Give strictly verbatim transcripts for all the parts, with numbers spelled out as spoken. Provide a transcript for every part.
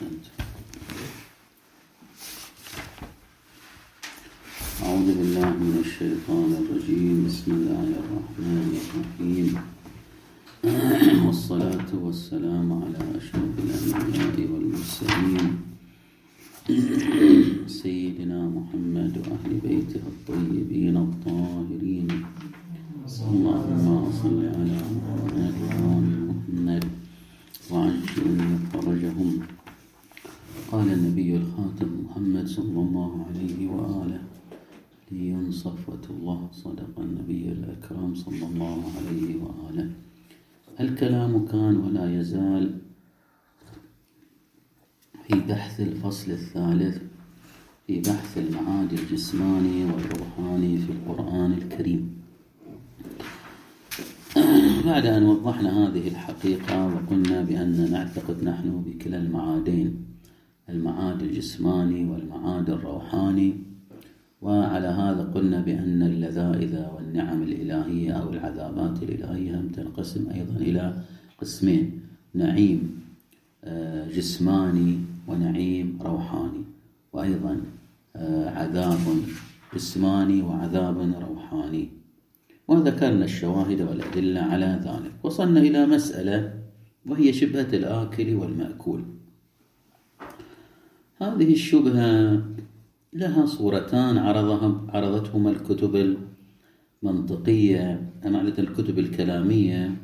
أحسنت. أعوذ بالله من الشيطان الرجيم. بسم الله الرحمن الرحيم، والصلاة والسلام على أشرف الأنبياء والمرسلين سيدنا محمد وأهل بيته الطيبين الطاهرين. اللهم صل على محمد وآل محمد وعجل فرجهم. قال النبي الخاتم محمد صلى الله عليه وآله لي صفوة الله، صدق النبي الأكرم صلى الله عليه وآله. الكلام كان ولا يزال في بحث الفصل الثالث في بحث المعاد الجسماني والروحاني في القرآن الكريم. بعد أن وضحنا هذه الحقيقة وقلنا بأن نعتقد نحن بكلا المعادين، المعاد الجسماني والمعاد الروحاني، وعلى هذا قلنا بأن اللذائذ والنعم الإلهية أو العذابات الإلهية تنقسم أيضا إلى قسمين: نعيم جسماني ونعيم روحاني، وأيضا عذاب جسماني وعذاب روحاني، وذكرنا الشواهد والأدلة على ذلك. وصلنا إلى مسألة وهي شبهة الآكل والمأكول. هذه الشبهة لها صورتان عرضها عرضتهما الكتب المنطقية، معنى الكتب الكلامية،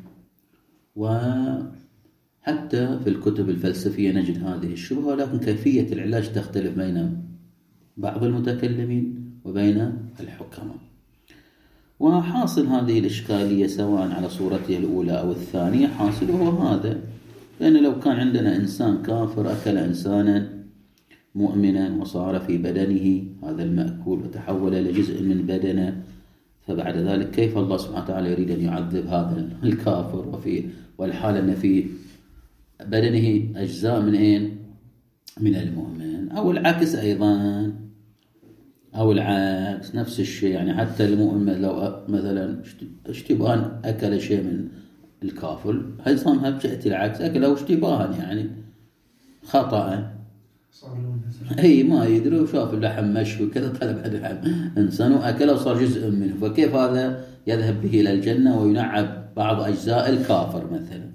وحتى في الكتب الفلسفية نجد هذه الشبهة، ولكن كيفية العلاج تختلف بين بعض المتكلمين وبين الحكماء. وحاصل هذه الإشكالية سواء على صورتها الأولى أو الثانية، حاصل هو هذا: لأن لو كان عندنا إنسان كافر أكل إنسانا مؤمنا وصار في بدنه هذا المأكول وتحول إلى جزء من بدنه، فبعد ذلك كيف الله سبحانه وتعالى يريد أن يعذب هذا الكافر وفي والحال أن في بدنه أجزاء من أين؟ من المؤمن، أو العكس أيضا، أو العكس نفس الشيء. يعني حتى المؤمن لو مثلا اشتباها أكل شيء من الكافر، هيصامها بجهة العكس، أكله اشتباها يعني خطأ، أي ما يدري وشاف اللحم مشوي كذا طلب هذا اللحم إنسان وأكله وصار جزء منه، فكيف هذا يذهب به إلى الجنة وينعب بعض أجزاء الكافر مثلا؟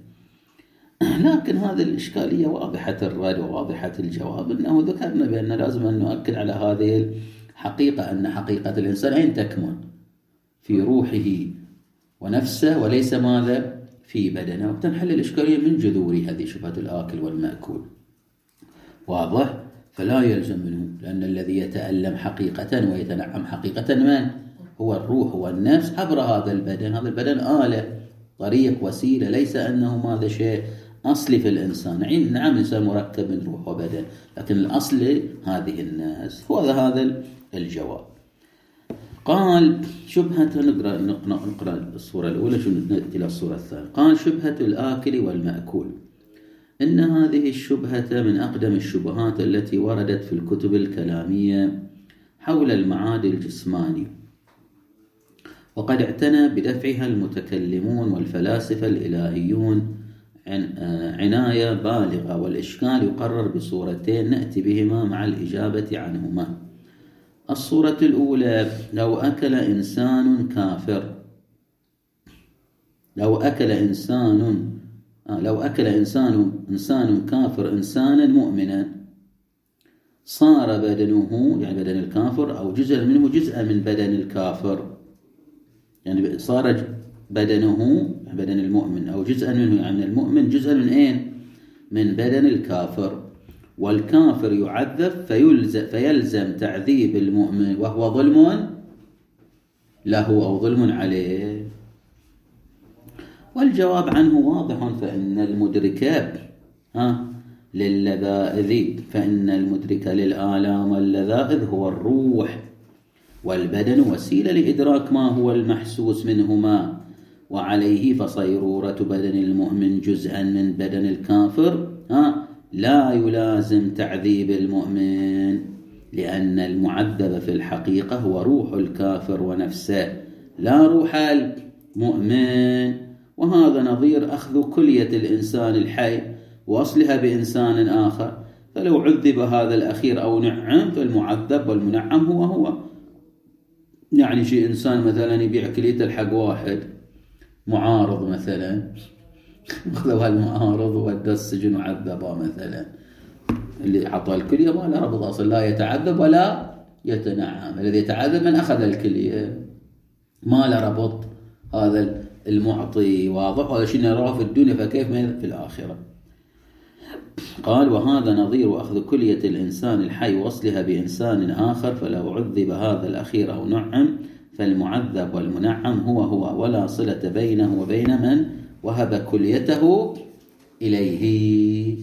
لكن هذه الإشكالية واضحة الرد وواضحة الجواب، أنه ذكرنا بأن لازم أن نؤكد على هذه الحقيقة، أن حقيقة الإنسان أين تكمن؟ في روحه ونفسه، وليس ماذا؟ في بدنه. وتنحل الإشكالية من جذور هذه شبهة الآكل والمأكول. واضح؟ فلا يلزم منه، لأن الذي يتألم حقيقة ويتنعم حقيقة من؟ هو الروح، هو النفس عبر هذا البدن. هذا البدن آلة، طريق، وسيلة، ليس أنه ماذا شيء أصلي في الإنسان. نعم الإنسان مركب من روح وبدن، لكن الأصل هذه الناس. هو هذا الجواب. قال شبهة، نقرأ, نقرأ الصورة الأولى شو نأتي إلى الصورة الثانية. قال شبهة الآكل والمأكول: إن هذه الشبهة من أقدم الشبهات التي وردت في الكتب الكلامية حول المعاد الجسماني، وقد اعتنى بدفعها المتكلمون والفلاسفة الإلهيون عناية بالغة، والإشكال يقرر بصورتين نأتي بهما مع الإجابة عنهما. الصورة الأولى: لو أكل إنسان كافر لو أكل إنسان لو أكل إنسان إنسان كافر إنسانا مؤمنا، صار بدنه، يعني بدن الكافر، أو جزء منه جزءا من بدن الكافر، يعني صار بدنه بدن المؤمن أو جزءا منه، يعني المؤمن جزءا من أين؟ من بدن الكافر. والكافر يعذب فيلزم, فيلزم تعذيب المؤمن، وهو ظلم له أو ظلم عليه. والجواب عنه واضح، فإن المدرك ها لللذائذ فإن المدرك للآلام واللذائذ هو الروح، والبدن وسيلة لإدراك ما هو المحسوس منهما، وعليه فصيرورة بدن المؤمن جزءا من بدن الكافر ها لا يلازم تعذيب المؤمن، لأن المعذب في الحقيقة هو روح الكافر ونفسه، لا روح المؤمن. وهذا نظير أخذ كلية الإنسان الحي وأصلها بإنسان آخر، فلو عذب هذا الأخير أو نعم فالمعذب والمنعم هو هو. يعني شيء إنسان مثلا يبيع كليته الحق واحد معارض مثلا، أخذوا هالمعارض وودى السجن وعذبه مثلا، اللي عطى الكلية ما له ربط أصلا، لا يتعذب ولا يتنعم. الذي يتعذب من أخذ الكلية، ما له ربط هذا المعطي. واضح؟ هذا شيء نراه في الدنيا، فكيف في الآخرة؟ قال: وهذا نظير أخذ كلية الإنسان الحي وصلها بإنسان آخر، فلو عذب هذا الأخير أو نعم فالمعذب والمنعم هو هو، ولا صلة بينه وبين من وهب كليته إليه.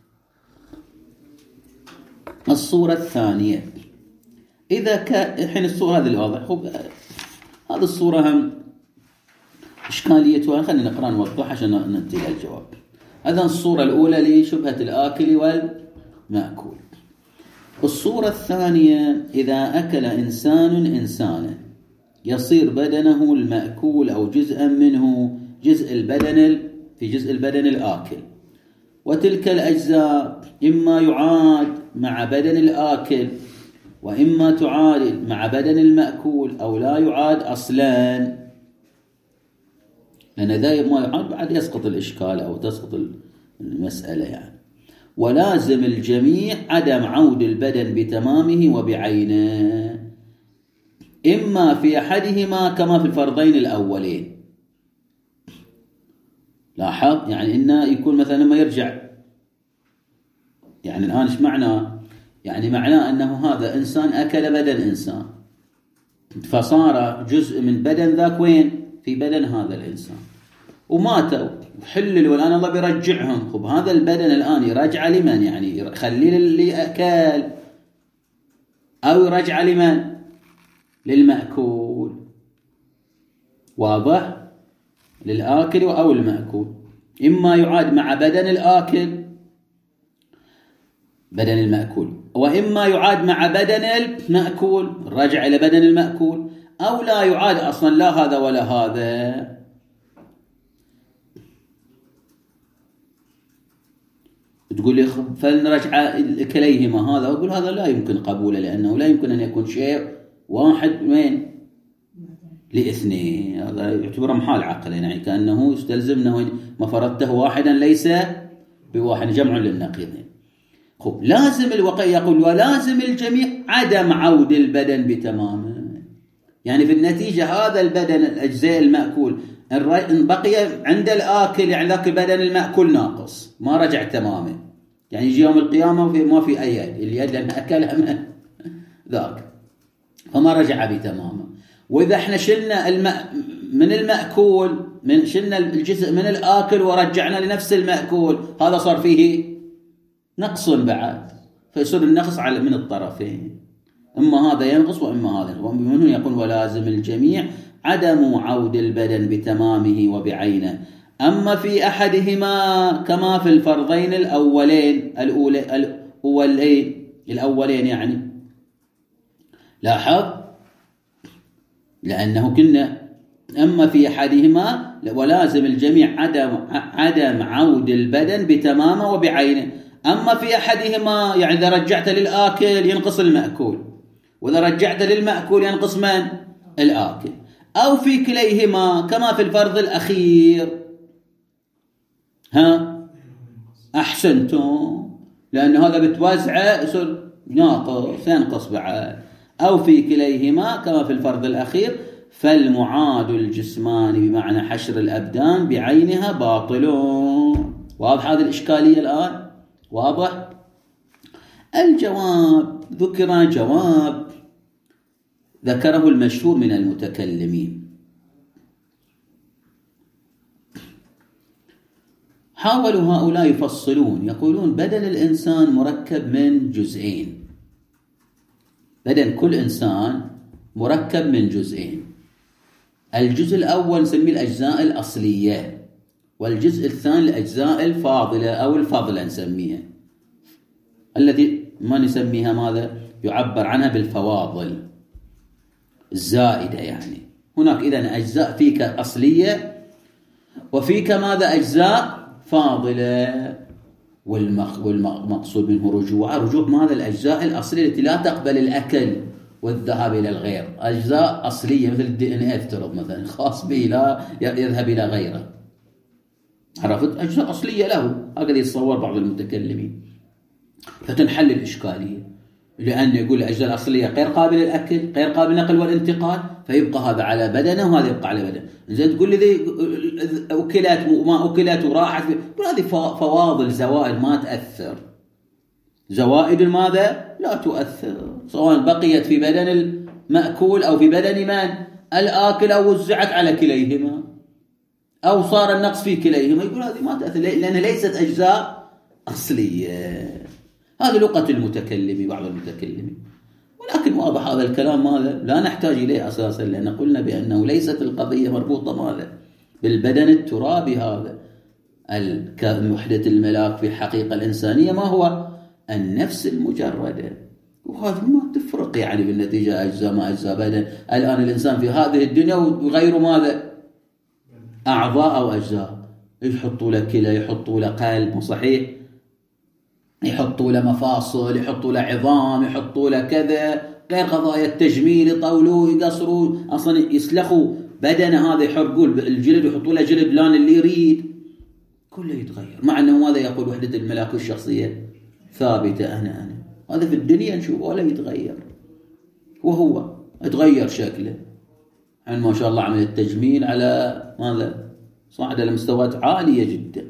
الصورة الثانية، إذا كان الحين الصورة هذه الواضح، هذه الصورة هم إشكاليتها، خلينا نقرأ نوضح عشان ننتهي الجواب. هذا الصورة الأولى لشبهة الآكل والمأكول. الصورة الثانية، إذا أكل إنسان إنسانا يصير بدنه المأكول أو جزءا منه جزء البدن في جزء البدن الآكل، وتلك الأجزاء إما يعاد مع بدن الآكل وإما تعاد مع بدن المأكول أو لا يعاد أصلا، لأن إذا ما يعاد بعد يسقط الإشكال أو تسقط المسألة يعني. ولازم الجميع عدم عود البدن بتمامه وبعينه، إما في أحدهما كما في الفرضين الأولين. لاحظ يعني إنه يكون مثلا لما يرجع، يعني الآن إيش معنى؟ يعني معناه أنه هذا إنسان أكل بدن إنسان، فصار جزء من بدن ذاك وين؟ في بدن هذا الإنسان، وماتوا وحلل، والآن الله بيرجعهم. خب هذا البدن الآن يرجع لمن؟ يعني يخلي اللي أكل أو يرجع لمن؟ للمأكول. واضح؟ للآكل أو المأكول. إما يعاد مع بدن الآكل بدن المأكول، وإما يعاد مع بدن المأكول رجع إلى بدن المأكول، أو لا يعاد أصلا لا هذا ولا هذا. تقول لي فلنرجع كليهما هذا، أقول هذا لا يمكن قبوله، لأنه لا يمكن أن يكون شيء واحد وين لاثنين، هذا يعتبر محال عقل، يعني كأنه يستلزم أنه ما فرضته واحدا ليس بواحد، جمع للنقيضين. خب لازم الوقع يقول ولازم الجميع عدم عود البدن بتمامه، يعني في النتيجة هذا البدن الأجزاء المأكول إن بقي عند الآكل، يعني ذاك البدن المأكول ناقص ما رجع تمامه، يعني يجي يوم القيامة وفي ما في أي يد، اليد لأن أكلها من ذاك فما رجع بتمامه. وإذا احنا شلنا الم... من المأكول، من شلنا الجزء من الآكل ورجعنا لنفس المأكول، هذا صار فيه نقص بعد، فيصير النقص على من الطرفين، إما هذا ينقص وإما هذا ينقص. ومن هنا يقول ولازم الجميع عدم عود البدن بتمامه وبعينه، أما في أحدهما كما في الفرضين الأولين الأولين الأولين, الأولين يعني. لاحظ لأنه كنا أما في أحدهما ولازم الجميع عدم عدم عود البدن بتمامه وبعينه، أما في أحدهما يعني إذا رجعت للآكل ينقص المأكول، وإذا رجعت للمأكول ينقص من؟ الآكل. أو في كليهما كما في الفرض الأخير. ها أحسنتم، لأن هذا بتوزعه يصير ناقص ينقص بعد. أو في كليهما كما في الفرض الأخير، فالمعاد الجسمان بمعنى حشر الأبدان بعينها باطل. واضح هذه الإشكالية الآن؟ واضح؟ الجواب، ذكر جواب ذكره المشهور من المتكلمين. حاولوا هؤلاء يفصلون، يقولون بدن الإنسان مركب من جزئين، بدن كل إنسان مركب من جزئين. الجزء الأول نسميه الأجزاء الأصلية، والجزء الثاني الأجزاء الفاضلة أو الفضلة نسميها، الذي ما نسميها ماذا؟ يعبر عنها بالفواضل الزائدة. يعني هناك إذن أجزاء فيك أصلية وفيك ماذا؟ أجزاء فاضلة. والمقصود منه رجوع رجوع ماذا؟ الأجزاء الأصلية التي لا تقبل الأكل والذهاب إلى الغير، أجزاء أصلية مثل الدي إن إيه افترض مثلا خاص به لا يذهب إلى غيره، عرفت؟ أجزاء أصلية له، هكذا يتصور بعض المتكلمين، فتنحل الإشكالية، لأن يقول الأجزاء الأصلية غير قابل للأكل غير قابل للنقل والانتقال، فيبقى هذا على بدنه وهذا يبقى على بدنه. زين تقول لي ذي أكلت وما أكلت وراحت، تقول هذه فواضل زوائد ما تأثر، زوائد ماذا؟ لا تؤثر، سواء بقيت في بدن المأكول أو في بدن من الآكل أو وزعت على كليهما أو صار النقص في كليهما، يقول هذه ما تأثر لأنها ليست أجزاء أصلية. هذه لغة المتكلم بعض المتكلمين، ولكن واضح هذا الكلام ماذا؟ لا نحتاج إليه أساسا، لأن قلنا بأنه ليست القضية مربوطة ماذا؟ بالبدن الترابي هذا. وحدة الملاك في الحقيقة الإنسانية ما هو؟ النفس المجردة، وهذا ما تفرق يعني بالنتيجة أجزاء ما أجزاء بدن. الآن الإنسان في هذه الدنيا وغيره ماذا؟ أعضاء أو أجزاء، يحطوا له كلى، يحطوا له قلب، صحيح؟ يحطوا له مفاصل، يحطوا له عظام، يحطوا له كذا، غير قضايا التجميل، يطولوه يقصروا، أصلا يسلخوا بدن هذا، يحرقوا الجلد ويحطوا له جلد لون اللي يريد، كله يتغير. مع أنه ماذا يقول؟ وحدة الملاك الشخصية ثابتة، أنا أنا هذا في الدنيا نشوفه ولا يتغير، وهو يتغير شكله، يعني ما شاء الله عمل التجميل على ماذا؟ صعد لمستويات عالية جدا.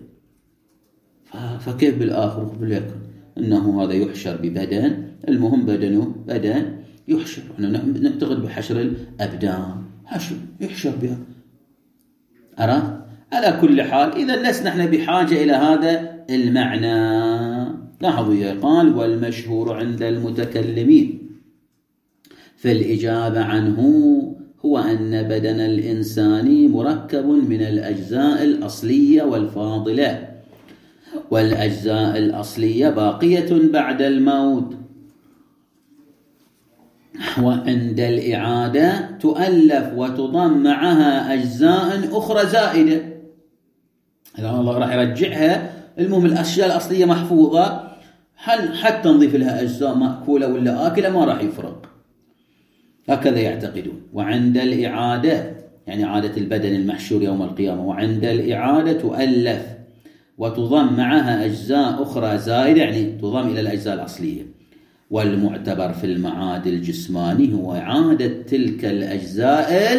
فكيف بالآخر باليكن؟ إنه هذا يحشر ببدن، المهم بدنه بدن يحشر، نعتقد بحشر الأبدان، حشر يحشر بها، أرى؟ على كل حال إذا لسنا نحن بحاجة إلى هذا المعنى. لاحظوا قال والمشهور عند المتكلمين في الإجابة عنه هو أن بدن الإنسان مركب من الأجزاء الأصلية والفاضلة، والأجزاء الأصلية باقية بعد الموت، وعند الإعادة تؤلف وتضم معها أجزاء أخرى زائدة. الآن الله راح يرجعها، المهم الأشياء الأصلية محفوظة، حتى نضيف لها أجزاء مأكولة ولا آكلة ما راح يفرق، هكذا يعتقدون. وعند الإعادة يعني عادة البدن المحشور يوم القيامة، وعند الإعادة تؤلف وتضم معها أجزاء أخرى زائدة، يعني تضم إلى الأجزاء الأصلية. والمعتبر في المعاد الجسماني هو إعادة تلك الأجزاء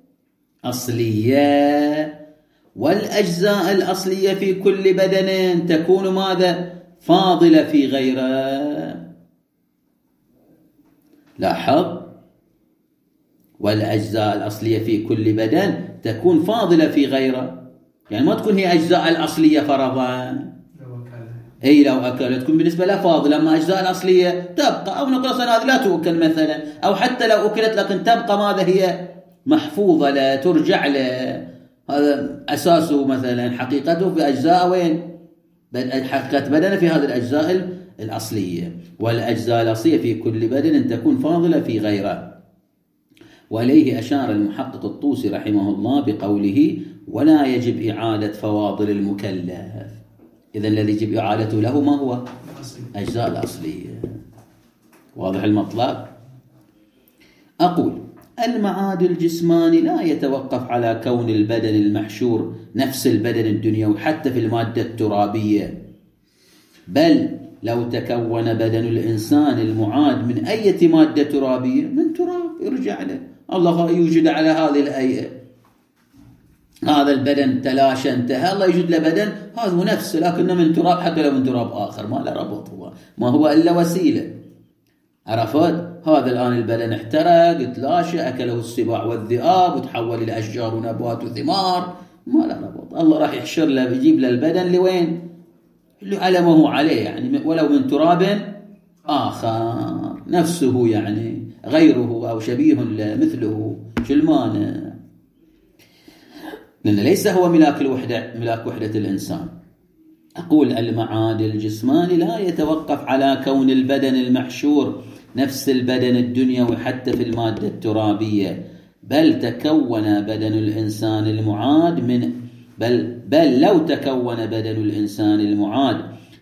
الأصلية، والأجزاء الأصلية في كل بدن تكون ماذا؟ فاضلة في غيره. لاحظ، والأجزاء الأصلية في كل بدن تكون فاضلة في غيره، يعني ما تكون هي أجزاء الأصلية فرضا، أي لو أكلت تكون بالنسبة لها فاضلة، أما أجزاء الأصلية تبقى، أو نقول أصلا هذه لا تؤكل مثلا، أو حتى لو أكلت لكن تبقى ماذا؟ هي محفوظة لا ترجع له، هذا أساسه مثلا حقيقته في أجزاء وين؟ حقيقة بدنه في هذه الأجزاء الأصلية، والأجزاء الأصلية في كل بدن تكون فاضلة في غيره. وإليه أشار المحقق الطوسي رحمه الله بقوله ولا يجب إعادة فواضل المكلف. إذن الذي يجب إعادته له ما هو؟ أجزاء الأصلية. واضح المطلب؟ أقول المعاد الجسماني لا يتوقف على كون البدن المحشور نفس البدن الدنيوي حتى في المادة الترابية، بل لو تكون بدن الإنسان المعاد من أي مادة ترابية، من تراب يرجع له، الله يوجد على هذه الأيئة، هذا البدن تلاشى انتهى، الله يوجد له بدن هذا نفسه لكنه من تراب، حتى لو من تراب آخر ما له ربط، هو ما هو إلا وسيلة. عرفت؟ هذا الآن البدن احترق، تلاشى، أكله السباع والذئاب وتحول إلى أشجار ونبات وثمار، ما له ربط. الله راح يحشر له بيجيب له البدن لوين؟ اللي على ما هو عليه، يعني ولو من تراب آخر نفسه، يعني غيره أو شبيه مثله، شو المانع؟ لأن ليس هو ملاك الوحدة، ملاك وحدة الإنسان. أقول المعاد الجسماني لا يتوقف على كون البدن المحشور نفس البدن الدنيوي حتى في المادة الترابية، بل تكون بدن الإنسان المعاد من بل بل لو تكون بدن الإنسان المعاد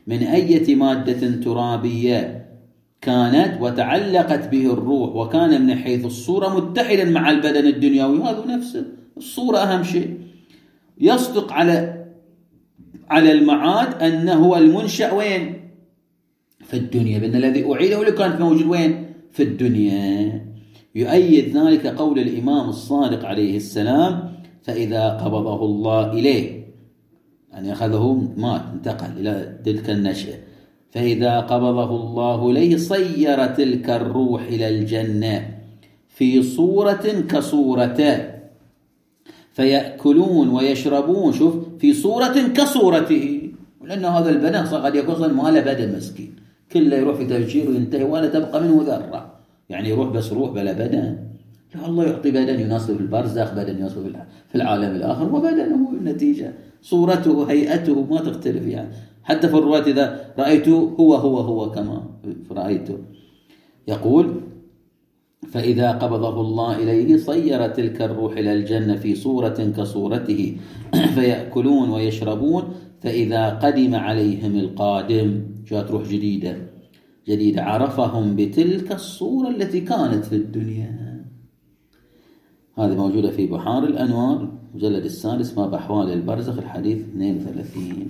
من أية مادة ترابية كانت وتعلقت به الروح، وكان من حيث الصورة متحدا مع البدن الدنيوي، هذا نفسه الصورة أهم شيء، يصدق على على المعاد أنه هو المنشأ وين؟ في الدنيا، بأن الذي أعيده اللي كان موجود وين؟ في الدنيا. يؤيد ذلك قول الإمام الصادق عليه السلام: فإذا قبضه الله إليه، يعني أخذه مات انتقل إلى تلك النشأة، فإذا قبضه الله إليه صير تلك الروح إلى الجنة في صورة كصورته، فيأكلون ويشربون، شوف، في صورة كصورته، لأن هذا البدن قد يكون ما له بدن مسكين، كله يروح في تفجير وينتهي ولا تبقى منه ذرة، يعني يروح بس روح بلا بدن. لا، الله يعطي بدن يناسب في البرزخ، بدن يناسب في العالم الآخر، وبدنه النتيجة صورته هيئته ما تختلف، يعني حتى في الرواية إذا رأيته هو هو هو كما رأيته. يقول: فإذا قبضه الله إليه صير تلك الروح إلى الجنة في صورة كصورته، فيأكلون ويشربون، فإذا قدم عليهم القادم، جاءت روح جديدة جديدة عرفهم بتلك الصورة التي كانت في الدنيا. هذه موجودة في بحار الأنوار مجلد السادس، ما بأحوال البرزخ، الحديث اثنين وثلاثين.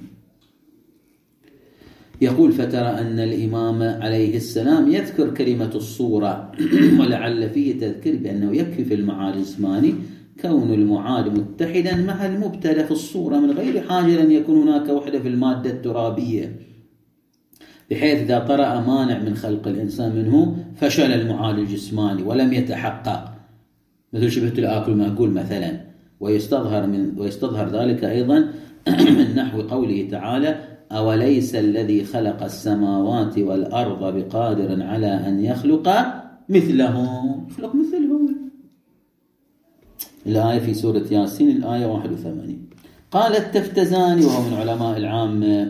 يقول: فترى أن الإمام عليه السلام يذكر كلمة الصورة ولعل فيه تذكير بأنه يكفي في المعاد الجسماني كون المعاد متحدا مع المبتدأ في الصورة من غير حاجة أن يكون هناك وحدة في المادة الترابية، بحيث إذا طرأ مانع من خلق الإنسان منه فشل المعاد الجسماني ولم يتحقق، مثل شبهة الآكل المأكول مثلا. ويستظهر من ويستظهر ذلك أيضا من نحو قوله تعالى: أوليس الذي خلق السماوات والأرض بقادر على أن يخلق مثلهم، يخلق مثلهم. الآية في سورة ياسين الآية واحد وثمانين. قال التفتزاني وهو من علماء العامة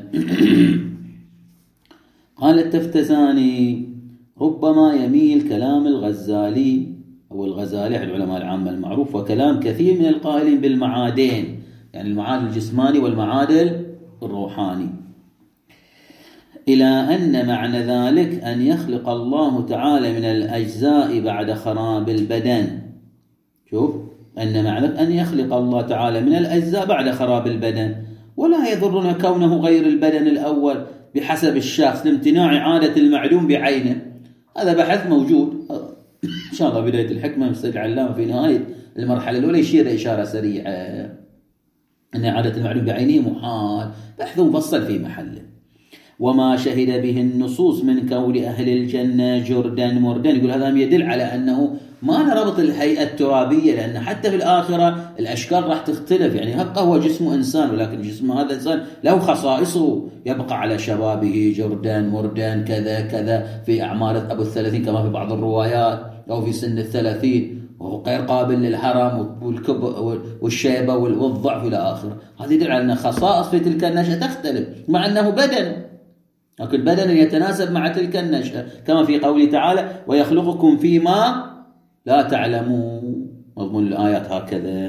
قال التفتزاني: ربما يميل كلام الغزالي أو الغزالي أحد العلماء العامة المعروف وكلام كثير من القائلين بالمعادين، يعني المعاد الجسماني والمعاد الروحاني، إلى أن معنى ذلك أن يخلق الله تعالى من الأجزاء بعد خراب البدن. شوف، أن معنى أن يخلق الله تعالى من الأجزاء بعد خراب البدن، ولا يضرنا كونه غير البدن الأول بحسب الشخص لامتناع إعادة المعلوم بعينه. هذا بحث موجود إن شاء الله بداية الحكمة مستر العلامة في نهاية المرحلة الأولى يشير إشارة سريعة أن إعادة المعلوم بعينه محال، بحث مفصل في محله. وما شهد به النصوص من كون أهل الجنة جردا مردا، يقول هذا يدل على أنه ما نربط الهيئة الترابية، لأن حتى في الآخرة الأشكال راح تختلف، يعني هبقى هو جسم إنسان ولكن جسم هذا الإنسان له خصائصه، يبقى على شبابه جردا مردا كذا كذا في أعمار أبو الثلاثين كما في بعض الروايات، أو في سن الثلاثين وهو غير قابل للهرم والكبر والشيبة والضعف إلى آخره. هذا يدل على أن خصائص في تلك النشأة تختلف، مع أنه بدن، لكن بدن يتناسب مع تلك النشأة، كما في قوله تعالى: ويخلقكم فيما لا تعلمون، مضمون الآيات هكذا.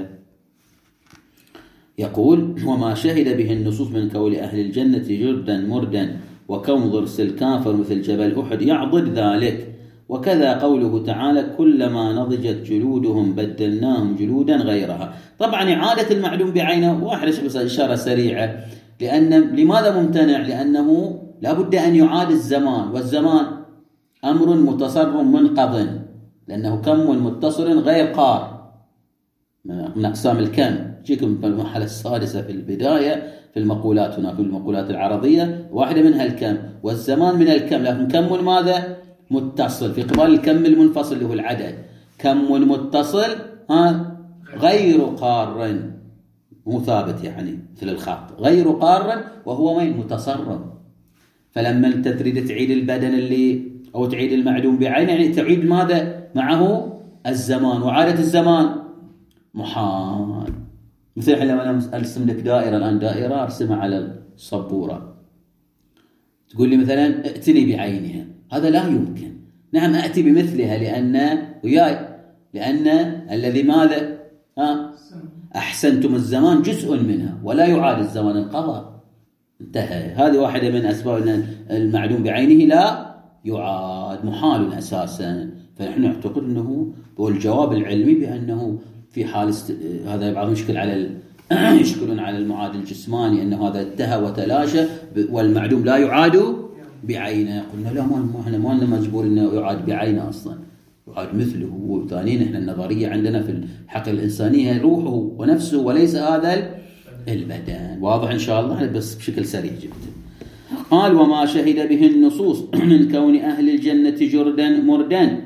يقول: وما شهد به النصوص من كون أهل الجنة جردا مردا وكون ضرس الكافر مثل جبل أحد يعضد ذلك. وكذا قوله تعالى: كلما نضجت جلودهم بدلناهم جلودا غيرها. طبعا إعادة المعلوم بعينه واحد إشارة سريعة، لأن لماذا ممتنع؟ لأنه لا بد أن يعاد الزمان، والزمان أمر متصر منقض، لأنه كم متصل غير قار من أقسام الكم. جيكم في المرحلة السادسة في البداية في المقولات، هناك المقولات العرضية واحدة منها الكم، والزمان من الكم، لكن كم ماذا؟ متصل، في قبال الكم المنفصل اللي هو العدد. كم متصل ها غير قار، مو ثابت، يعني مثل الخط غير قار، وهو وين؟ متصرف. فلما انت تريد تعيد البدن اللي او تعيد المعلوم بعينه، يعني تعيد ماذا معه؟ الزمان، وعادة الزمان محال. مثل لما انا ارسم لك دائره الان، دائره ارسمها على السبوره، تقول لي مثلا ائتني بعينها، هذا لا يمكن. نعم اتي بمثلها، لان وياي لان الذي ماذا ها احسنتم الزمان جزء منها ولا يعاد الزمان، انقضى. انتهى. هذه واحدة من أسباب أن المعلوم بعينه لا يعاد، محال أساسا. فنحن نعتقد أنه هو الجواب العلمي بأنه في حال است... هذا بعض مشكل على ال... يشكلون على المعاد الجسماني أن هذا انتهى وتلاشى والمعلوم لا يعاد بعينه. قلنا لا، ما احنا ما لنا مجبور انه يعاد بعينه اصلا، يعاد مثله. وثانيا احنا النظريه عندنا في الحقيقه الانسانيه روحه ونفسه وليس هذا البدن. واضح ان شاء الله، بس بشكل سريع جدا. قال وما شهد به النصوص من كون اهل الجنه جردا مردا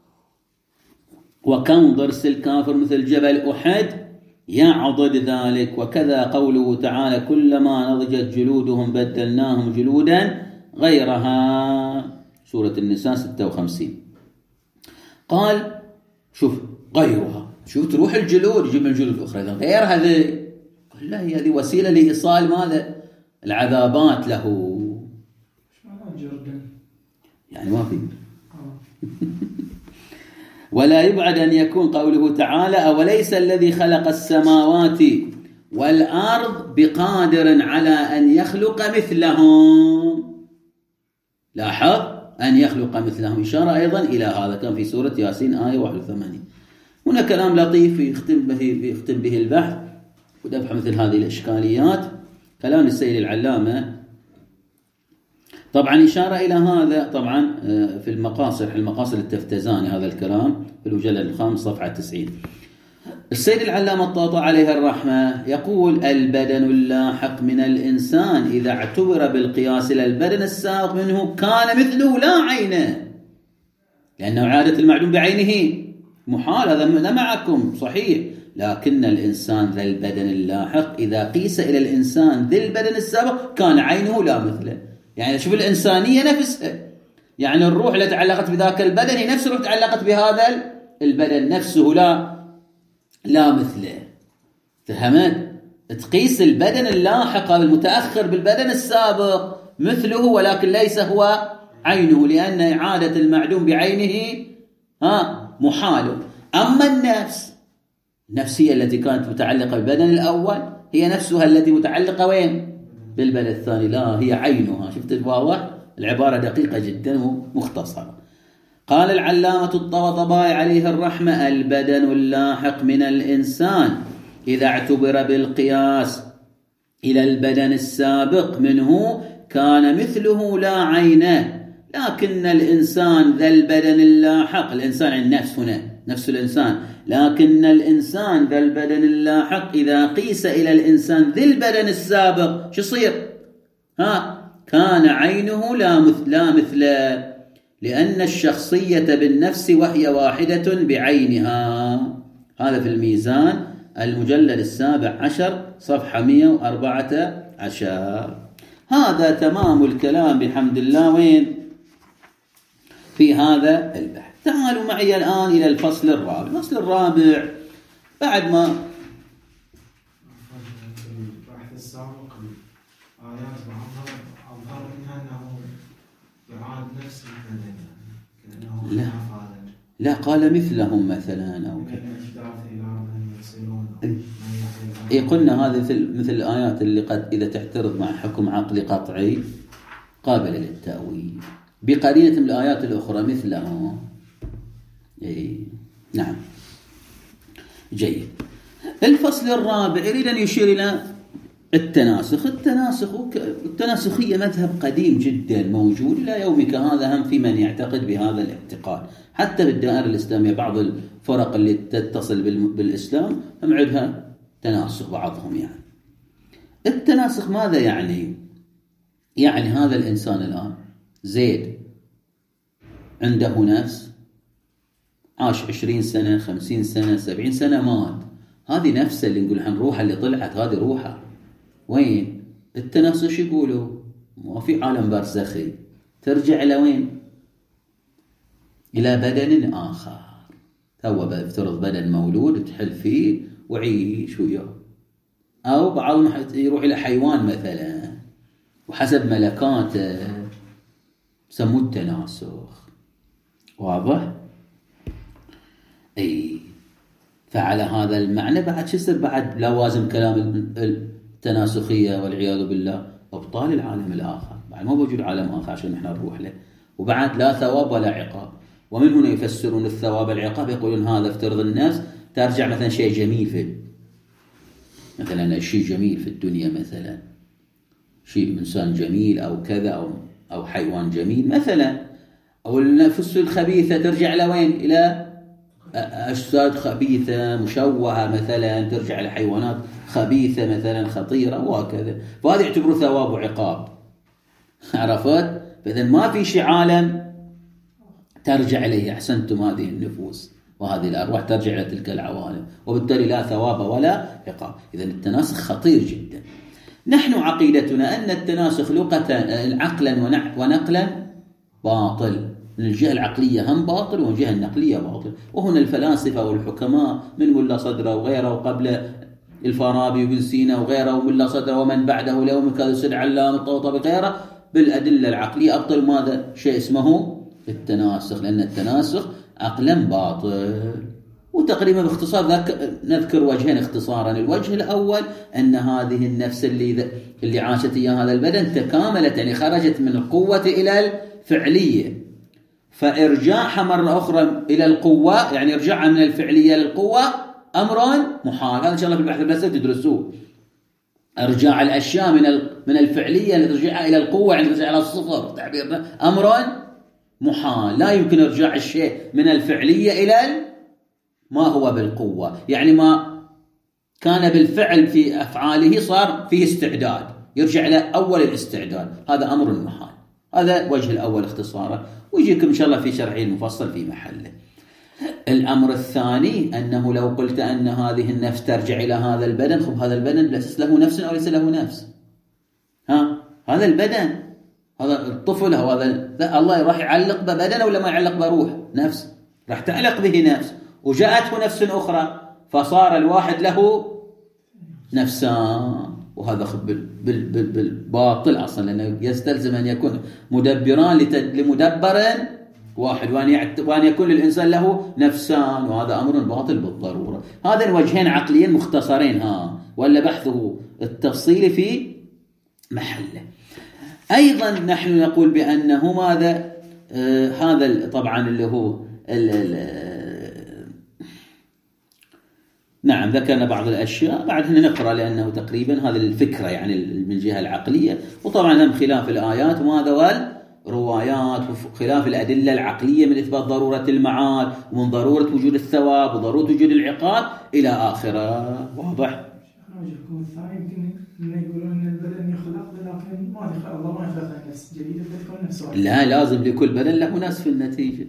وكون ضرس الكافر مثل جبل احد يعضد ذلك. وكذا قوله تعالى كلما نضجت جلودهم بدلناهم جلودا غيرها، سورة النساء ستة وخمسين. قال شوف غيرها، شوف تروح الجلود يجيب من الجلود الأخرى غير هذه. قال لا، هي هذه وسيلة لإيصال ماذا؟ العذابات له. ايش معنى جردن؟ يعني ما في. ولا يبعد أن يكون قوله تعالى أوليس الذي خلق السماوات والأرض بقادر على أن يخلق مثلهم. لاحظ أن يخلق مثلهم، إشارة أيضا إلى هذا، كان في سورة ياسين آية واحد وثمانين. هنا كلام لطيف يختم به, يختم به البحث ودفع مثل هذه الإشكاليات. كلام السيد العلامة طبعا إشارة إلى هذا طبعا في المقاصد المقاصد التفتزاني، هذا الكلام في المجلد الخامس صفحة تسعين. السيد العلامة الطاطا عليه الرحمة يقول البدن اللاحق من الإنسان إذا اعتبر بالقياس إلى البدن السابق منه كان مثله لا عينه، لأنه عادة المعلوم بعينه محال، هذا لا معكم صحيح. لكن الإنسان ذا البدن اللاحق إذا قيس إلى الإنسان ذي البدن السابق كان عينه لا مثله. يعني شوف الإنسانية نفسها، يعني الروح التي تعلقت بذاك البدن هي نفس الروح تعلقت بهذا البدن نفسه لا لا مثله. فهمت؟ تقيس البدن اللاحق المتأخر بالبدن السابق مثله، ولكن ليس هو عينه، لأن إعادة المعلوم بعينه ها محال. أما النفس، النفسية التي كانت متعلقة بالبدن الأول هي نفسها التي متعلقة وين؟ بالبدن الثاني، لا هي عينها. شفت الواضح؟ العبارة دقيقة جدا ومختصرة. قال العلامة الطباطبائي عليه الرحمة البدن اللاحق من الإنسان إذا اعتبر بالقياس إلى البدن السابق منه كان مثله لا عينه. لكن الإنسان ذا البدن اللاحق، الإنسان النفس هنا نفس الإنسان، لكن الإنسان ذا البدن اللاحق إذا قيس إلى الإنسان ذي البدن السابق شو يصير؟ ها كان عينه لا مثل لا مثله، لأن الشخصية بالنفس وهي واحدة بعينها. هذا في الميزان المجلد السابع عشر صفحة مئة وأربعة عشر. هذا تمام الكلام بحمد الله وين؟ في هذا البحث. تعالوا معي الآن إلى الفصل الرابع. الفصل الرابع بعد ما البحث السابق الآيات بعضها أظهر منها أنه يعاد نفس البدن، كأنه لا لا قال مثلهم مثلا أو كذا. إيه قلنا هذا مثل مثل الآيات اللي قد إذا تعترض مع حكم عقلي قطعي قابل للتأويل بقرينة من الآيات الأخرى مثلهم. إيه نعم جيد. الفصل الرابع يريد أن يشير إلى التناسخ. التناسخ التناسخية مذهب قديم جدا موجود إلى يومك هذا، هم في من يعتقد بهذا الاعتقاد. حتى بالدائرة الإسلامية بعض الفرق اللي تتصل بالإسلام هم عندها تناسخ بعضهم. يعني التناسخ ماذا يعني؟ يعني هذا الإنسان الآن زيد عنده نفس، عاش عشرين سنة خمسين سنة سبعين سنة مات، هذه نفسه اللي نقول عن روحه اللي طلعت، هذه روحه وين؟ التناسخ شو يقولوا؟ ما في عالم برزخي، ترجع إلى وين؟ إلى بدن آخر. هو بيفترض بدن مولود تحل فيه وعيش وياه، أو بعضهم يروح إلى حيوان مثلا وحسب ملكاته سموه التناسخ. واضح؟ أي فعلى هذا المعنى بعد شو يصير؟ بعد لوازم كلام التناسخية والعياذ بالله إبطال العالم الآخر، بعد ما موجود عالم آخر عشان نحن نروح له، وبعد لا ثواب ولا عقاب. ومن هنا يفسرون الثواب العقاب، يقولون هذا افترض النفس ترجع مثلا شيء جميل في مثلا شيء جميل في الدنيا، مثلا شيء إنسان جميل أو كذا أو أو حيوان جميل مثلا، أو النفس الخبيثة ترجع لوين؟ إلى أجساد خبيثة مشوهة مثلا، ترجع لحيوانات خبيثة مثلا خطيرة وهكذا، فهذا يعتبر ثواب وعقاب. عرفت؟ فإذا ما في شيء عالم ترجع إليه. أحسنتم، هذه النفوس وهذه الأرواح ترجع إلى تلك العوالم، وبالتالي لا ثواب ولا عقاب. إذا التناسخ خطير جدا. نحن عقيدتنا أن التناسخ لغة عقلا ونقلا باطل، من الجهة العقلية هم باطل ومن الجهة النقلية باطل. وهنا الفلاسفة والحكماء من ملا صدرة وغيره وقبل الفارابي وابن سينا وغيره وملا صدرة ومن بعده اليوم كذا سد علام الطوطبي وغيره بالأدلة العقلية أبطل ماذا؟ شيء اسمه التناسخ، لأن التناسخ عقلا باطل. وتقريبا باختصار نذكر وجهين اختصارا. الوجه الأول أن هذه النفس اللي اللي عاشت إياها هذا البدن تكاملت، يعني خرجت من القوة إلى الفعلية، فإرجاعها مرة أخرى إلى القوة، يعني إرجاعها من الفعلية للقوة أمر محال. هذا إن شاء الله في البحث الفلسفي تدرسوه. إرجاع الأشياء من من الفعلية لترجعها إلى القوة، يعني ترجع إلى الصفر، تعبيرنا أمر محال. لا يمكن إرجاع الشيء من الفعلية إلى ما هو بالقوة، يعني ما كان بالفعل في أفعاله صار فيه استعداد، يرجع إلى أول الاستعداد، هذا أمر محال. هذا وجه الأول اختصارا، ويجيكم إن شاء الله في شرحه المفصل في محله. الأمر الثاني أنه لو قلت أن هذه النفس ترجع إلى هذا البدن، خب هذا البدن ليس له نفس أو ليس له نفس؟ ها هذا البدن، هذا الطفل، هذا الله راح يعلق ببدن ولا ما يعلق بروح؟ نفس راح تعلق به نفس، وجاءته نفس أخرى فصار الواحد له نفسان، وهذا بالباطل أصلا، لأنه يستلزم أن يكون مدبران لمدبر واحد، وأن يكون للإنسان له نفسان، وهذا أمر باطل بالضرورة. هذا الوجهين عقليين مختصرين، ها ولا بحثه التفصيلي في محله. أيضا نحن نقول بأنه ماذا آه هذا طبعا اللي هو ال ال نعم ذكرنا بعض الأشياء، بعد هنا نقرأ لأنه تقريبا هذا الفكرة يعني من الجهة العقلية، وطبعا هم خلاف الآيات وماذا والروايات، وخلاف الأدلة العقلية من إثبات ضرورة المعاد ومن ضرورة وجود الثواب وضرورة وجود العقاب إلى آخره. واضح؟ وجهكم الثاني يمكن يقولون أن البدن يخلق، لكن ما يخلق الله ما يخلق نفس جديدة تكون نفس واحد. لا، لازم لكل بدن له نفس في النتيجة.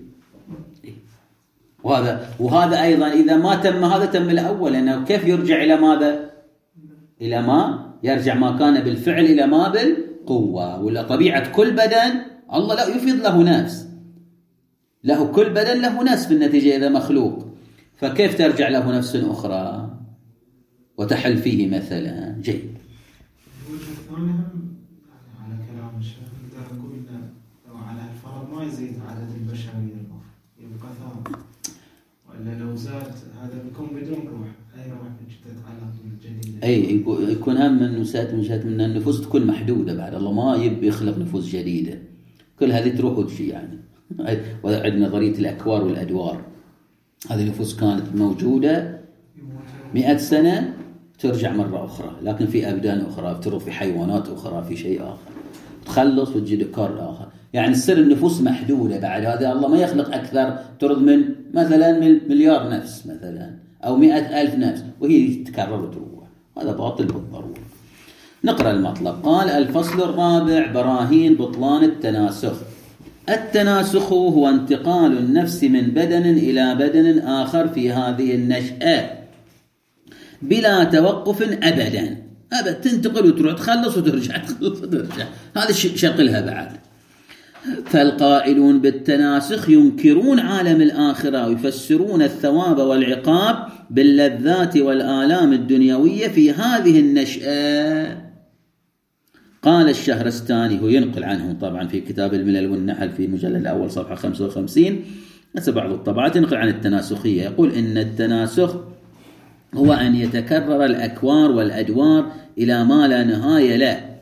وهذا وهذا أيضا إذا ما تم هذا تم الأول، لأنه كيف يرجع إلى ماذا؟ إلى ما يرجع ما كان بالفعل إلى ما بالقوة. ولا طبيعة كل بدن الله لا يفيض له نفس، له كل بدن له نفس في النتيجة إذا مخلوق، فكيف ترجع له نفس أخرى وتحل فيه مثلا؟ جيد. الوجه الثاني هم على كلام الشيخ نقدر نقول لو على الفرض ما يزيد عدد البشرية يبقى ثابت، وإلا لو زاد هذا بيكون بدون روح، أي روح تتعلق بالجديد. أي يكون هم من نسات من جهة من النفوس تكون محدودة، بعد الله ما يبي يخلق نفوس جديدة، كل هذه تروح وتجي يعني. وعندنا نظرية الأكوار والأدوار، هذه النفوس كانت موجودة مئة سنة ترجع مرة أخرى، لكن في أبدان أخرى، تروح في حيوانات أخرى، في شيء آخر، تخلص وتجي دكار آخر. يعني السر النفوس محدودة، بعد هذا الله ما يخلق أكثر، ترد من مثلا من مليار نفس مثلا أو مئة ألف نفس وهي تتكرر وتروح، هذا باطل بالضرورة. نقرأ المطلب. قال: الفصل الرابع: براهين بطلان التناسخ. التناسخ هو انتقال النفس من بدن إلى بدن آخر في هذه النشأة بلا توقف أبدا، أبدا تنتقل وتروح، تخلص وترجع، تخلص وترجع، هذا شقلها بعد. فالقائلون بالتناسخ ينكرون عالم الآخرة ويفسرون الثواب والعقاب باللذات والآلام الدنيوية في هذه النشأة. قال الشهرستاني، هو ينقل عنه طبعا في كتاب الملل والنحل في المجلد الأول صفحة خمسة وخمسين، هذا بعض الطبعات، ينقل عن التناسخية، يقول: إن التناسخ هو أن يتكرر الأكوار والأدوار إلى ما لا نهاية له،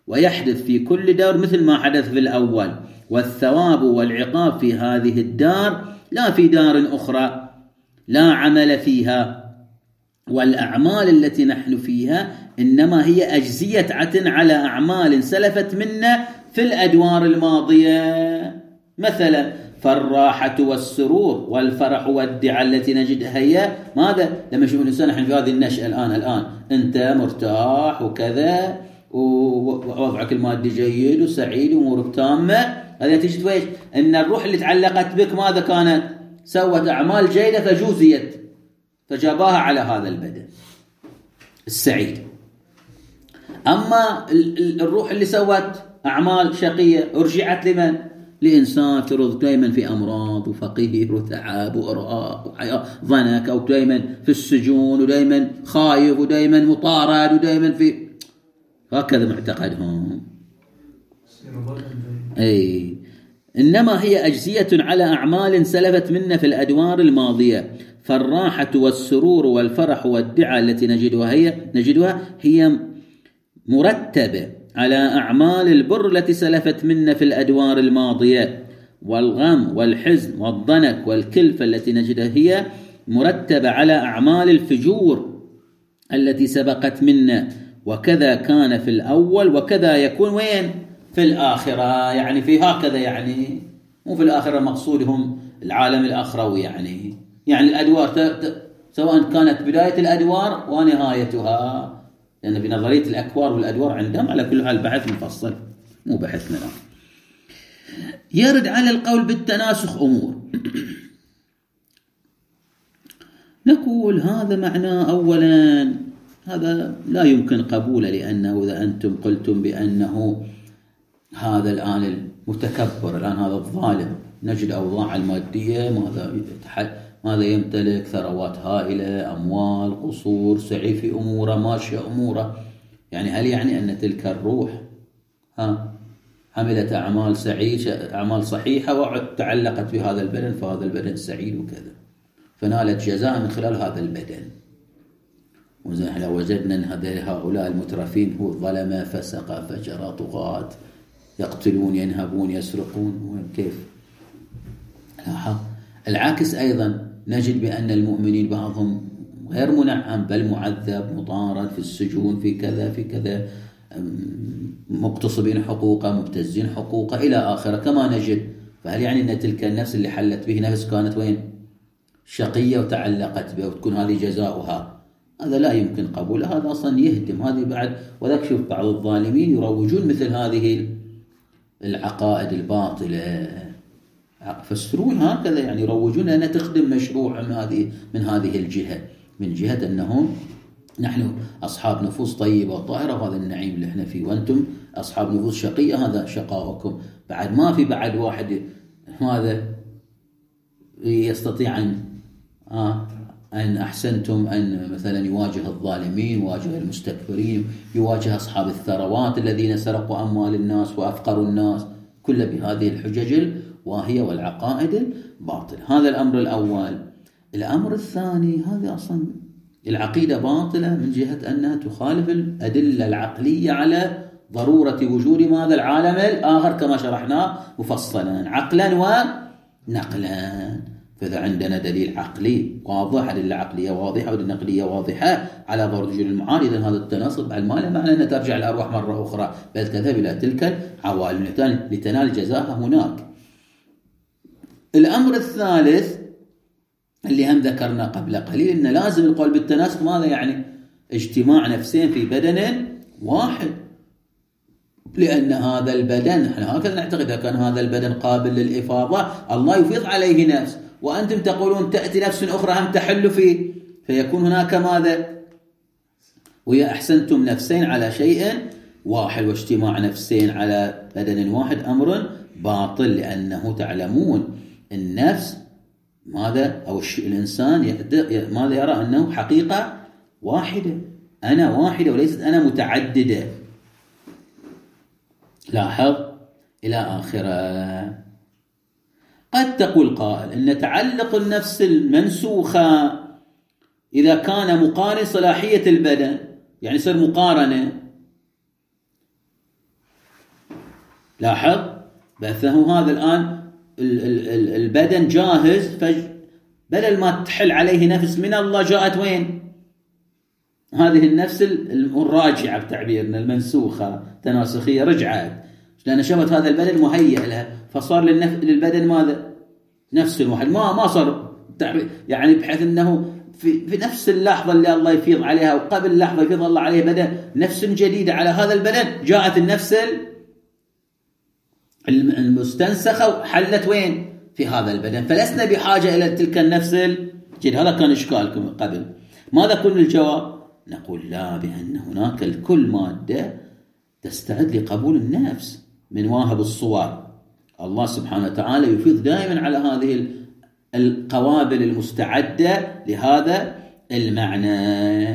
ويحدث في كل دور مثل ما حدث في الأول، والثواب والعقاب في هذه الدار لا في دار أخرى لا عمل فيها. والأعمال التي نحن فيها إنما هي أجزية على أعمال سلفت منا في الأدوار الماضية. مثلا فالراحة والسرور والفرح والدعاء التي نجدها هي ماذا؟ لما نشوف الإنسان نحن في هذه النشأة الآن الآن أنت مرتاح وكذا ووضعك المادي جيد وسعيد وأمورك تامة، هذه تجد ويش؟ إن الروح اللي تعلقت بك ماذا كانت؟ سوت أعمال جيدة فجوزيت فجاباها على هذا البدن السعيد. أما الروح اللي سوت أعمال شقية أرجعت لمن؟ لإنسان ترض دائما في أمراض وفقير وتعب وإرهاق وحياة ضنك، أو دائما في السجون ودائما خايف ودائما مطارد ودائما في هكذا معتقدهم. أي إنما هي أجزية على أعمال سلفت منا في الأدوار الماضية. فالراحة والسرور والفرح والدعاء التي نجدها هي نجدها هي مرتبة على أعمال البر التي سلفت منا في الأدوار الماضية، والغم والحزن والضنك والكلفة التي نجدها هي مرتبة على أعمال الفجور التي سبقت منا. وكذا كان في الأول وكذا يكون وين؟ في الآخرة. يعني في هكذا، يعني مو في الآخرة مقصودهم العالم الآخروي، يعني يعني الأدوار سواء كانت بداية الأدوار ونهايتها، لأن في نظرية الأكوار والأدوار عندهم على كل حال بحث مفصل مو بحثنا الآن. يرد على القول بالتناسخ أمور. نقول هذا معناه أولا هذا لا يمكن قبوله، لأنه إذا أنتم قلتم بأنه هذا الآن المتكبر الآن هذا الظالم نجد أوضاع المادية ماذا ماذا يمتلك؟ ثروات هائلة، أموال، قصور، سعي في أموره، ماشية أموره. يعني هل يعني أن تلك الروح ها عملت أعمال سعيدة أعمال صحيحة وتعلقت بهذا البدن فهذا البدن سعيد وكذا فنالت جزاء من خلال هذا البدن؟ وإذا لو وجدنا أن هؤلاء المترفين هو ظلمة فسق فجر طغاة يقتلون ينهبون يسرقون، كيف؟ لاحظ العكس أيضا نجد بأن المؤمنين بعضهم غير منعم بل معذب مطارد في السجون في كذا في كذا مقتصبين حقوقه مبتزين حقوقه إلى آخره كما نجد. فهل يعني أن تلك النفس اللي حلت به نفس كانت وين؟ شقية وتعلقت به وتكون هذه جزاؤها؟ هذا لا يمكن قبوله، هذا أصلا يهدم هذه بعد. وذاك شوف بعض الظالمين يروجون مثل هذه العقائد الباطلة فسرون هكذا، يعني يروجون أنها تخدم مشروع من هذه من هذه الجهة، من جهة أنهم نحن أصحاب نفوس طيبة وطاهرة وهذا النعيم اللي احنا فيه، وأنتم أصحاب نفوس شقية هذا شقاؤكم. بعد ما في بعد واحد هذا يستطيع أن آه أن أحسنتم أن مثلا يواجه الظالمين، يواجه المستكبرين، يواجه أصحاب الثروات الذين سرقوا أموال الناس وأفقروا الناس، كل بهذه الحجج الواهية والعقائد الباطلة. هذا الأمر الأول. الأمر الثاني هذا أصلا العقيدة باطلة من جهة أنها تخالف الأدلة العقلية على ضرورة وجود ماذا العالم الآخر كما شرحنا مفصلا عقلا ونقلا. فإذا عندنا دليل عقلي واضح، أدلة عقلية واضحة ودليل نقلية واضحة على ضرورة وجود المعاني، إذن هذا التناصب بعد ما له معنى أن ترجع الأرواح مرة أخرى بل تذهب إلى تلك العوالم لتنال جزاءها هناك. الأمر الثالث اللي هم ذكرنا قبل قليل أن لازم القول بالتناسخ ماذا يعني؟ اجتماع نفسين في بدن واحد، لأن هذا البدن احنا هكذا نعتقد إذا كان هذا البدن قابل للإفاضة الله يفيض عليه نفس، وأنتم تقولون تأتي نفس أخرى هم تحل فيه، فيكون هناك ماذا؟ ويا أحسنتم نفسين على شيء واحد، واجتماع نفسين على بدن واحد أمر باطل، لأنه تعلمون النفس ماذا أو الإنسان ماذا يرى أنه حقيقة واحدة، أنا واحدة وليست أنا متعددة. لاحظ إلى آخره. قد تقول قائل أن تعلق النفس المنسوخة إذا كان مقارن صلاحية البدن، يعني يصير مقارنة لاحظ بعثه هذا الآن البدن جاهز، بدل ما تحل عليه نفس من الله جاءت وين؟ هذه النفس الراجعة بتعبيرنا المنسوخة تناسخية رجعت، لأن شفت هذا البدن مهيئ لها، فصار للبدن ماذا؟ نفس الواحد، ما ما صار يعني بحيث أنه في, في نفس اللحظة اللي الله يفيض عليها وقبل اللحظة يفيض الله عليه بدن نفس جديدة على هذا البدن، جاءت النفس المستنسخة وحلت وين؟ في هذا البدن، فلسنا بحاجة إلى تلك النفس الجديدة. هذا كان إشكالكم قبل. ماذا كن الجواب؟ نقول لا، بأن هناك الكل مادة تستعد لقبول النفس من واهب الصور. الله سبحانه وتعالى يفيض دائما على هذه القوابل المستعدة لهذا المعنى.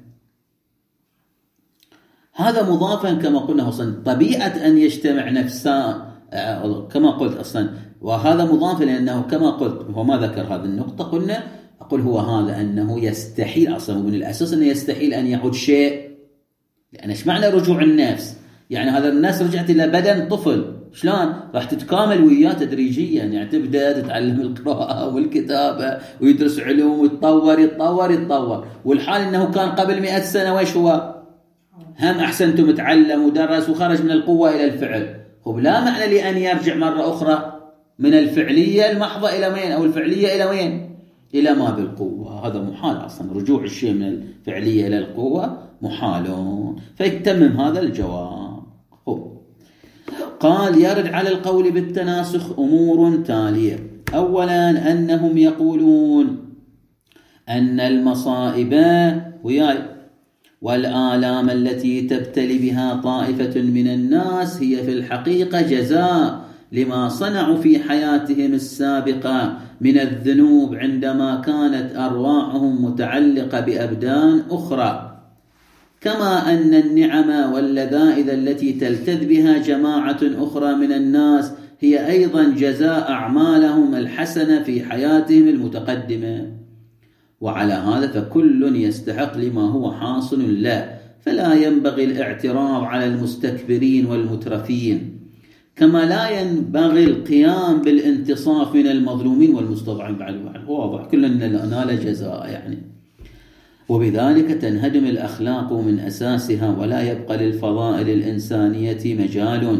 هذا مضافا كما قلنا أصلا طبيعة أن يجتمع نفسان كما قلت أصلا، وهذا مضاف لأنه كما قلت هو ما ذكر هذه النقطة. قلنا أقول هو هذا أنه يستحيل أصلا من الأساس أنه يستحيل أن يعود شيء، لأن إيش معنى رجوع النفس؟ يعني هذا الناس رجعت إلى بدن طفل، شلون راح تتكامل وياه تدريجيا؟ يعني تبدأ تتعلم القراءة والكتابة ويدرس علوم ويتطور يتطور يتطور، والحال أنه كان قبل مئة سنة وإيش هو؟ هم أحسنتم تعلم ودرس وخرج من القوة إلى الفعل. خب لا معنى لأن يرجع مرة أخرى من الفعلية المحضة إلى وين؟ أو الفعلية إلى وين؟ إلى ما بالقوة. هذا محال أصلا، رجوع الشيء من الفعلية إلى القوة محالون. فيتمم هذا الجواب. خب. قال يرد على القول بالتناسخ أمور تالية. أولا أنهم يقولون أن المصائب وياي والآلام التي تبتلي بها طائفة من الناس هي في الحقيقة جزاء لما صنعوا في حياتهم السابقة من الذنوب عندما كانت أرواحهم متعلقة بأبدان أخرى، كما أن النعم واللذائذ التي تلتذ بها جماعة أخرى من الناس هي أيضا جزاء أعمالهم الحسنة في حياتهم المتقدمة. وعلى هذا فكل يستحق لما هو حاصل له، فلا ينبغي الاعتراض على المستكبرين والمترفين، كما لا ينبغي القيام بالانتصاف من المظلومين والمستضعفين. بعد واضح كلنا نال جزاء يعني. وبذلك تنهدم الأخلاق من أساسها ولا يبقى للفضائل الإنسانية مجال.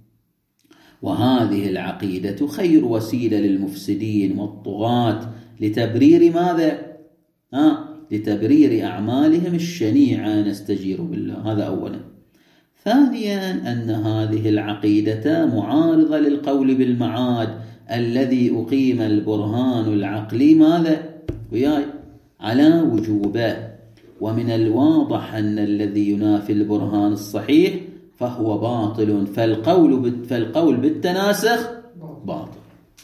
وهذه العقيدة خير وسيلة للمفسدين والطغاة لتبرير ماذا؟ ها؟ لتبرير أعمالهم الشنيعة، نستجير بالله. هذا أولا. ثانيا أن هذه العقيدة معارضة للقول بالمعاد الذي أقيم البرهان العقلي ماذا؟ وياي على وجوبه. ومن الواضح أن الذي ينافي البرهان الصحيح فهو باطل، فالقول فالقول بالتناسخ باطل.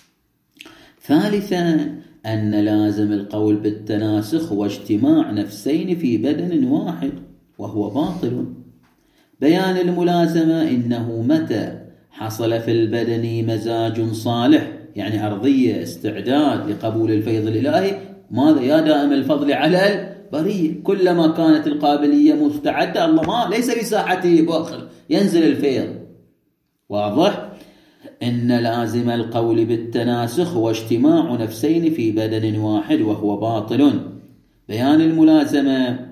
ثالثا أن لازم القول بالتناسخ هو اجتماع نفسين في بدن واحد، وهو باطل. بيان الملازمة إنه متى حصل في البدن مزاج صالح، يعني أرضية استعداد لقبول الفيض الإلهي، ماذا؟ يا دائم الفضل على البرية، كلما كانت القابلية مستعدة الله ما ليس بساحته بخل ينزل الفيض. واضح؟ إن لازم القول بالتناسخ هو اجتماع نفسين في بدن واحد، وهو باطل. بيان الملازمة